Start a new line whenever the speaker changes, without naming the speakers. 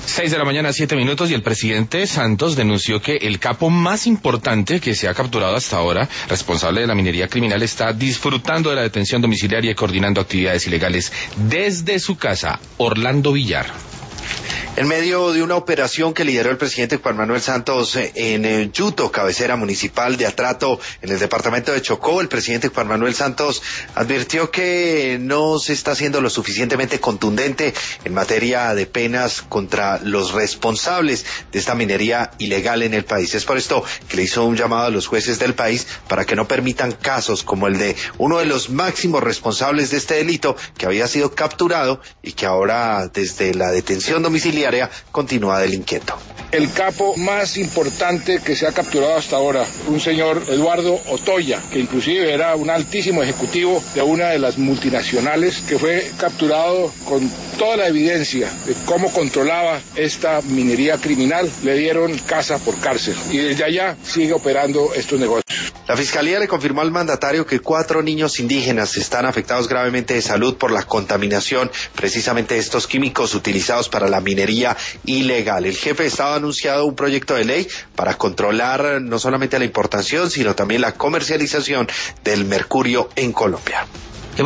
6 de la mañana, 7 minutos, y el presidente Santos denunció que el capo más importante que se ha capturado hasta ahora, responsable de la minería criminal, está disfrutando de la detención domiciliaria y coordinando actividades ilegales desde su casa. Orlando Villar.
En medio de una operación que lideró el presidente Juan Manuel Santos en Yuto, cabecera municipal de Atrato, en el departamento de Chocó, el presidente Juan Manuel Santos advirtió que no se está haciendo lo suficientemente contundente en materia de penas contra los responsables de esta minería ilegal en el país. Es por esto que le hizo un llamado a los jueces del país para que no permitan casos como el de uno de los máximos responsables de este delito, que había sido capturado y que ahora, desde la detención domiciliaria, continúa delinquiendo.
El capo más importante que se ha capturado hasta ahora, un señor Eduardo Otoya, que inclusive era un altísimo ejecutivo de una de las multinacionales, que fue capturado con toda la evidencia de cómo controlaba esta minería criminal. Le dieron casa por cárcel y desde allá sigue operando estos negocios.
La Fiscalía le confirmó al mandatario que 4 niños indígenas están afectados gravemente de salud por la contaminación precisamente de estos químicos utilizados para la minería ilegal. El jefe de Estado ha anunciado un proyecto de ley para controlar no solamente la importación, sino también la comercialización del mercurio en Colombia.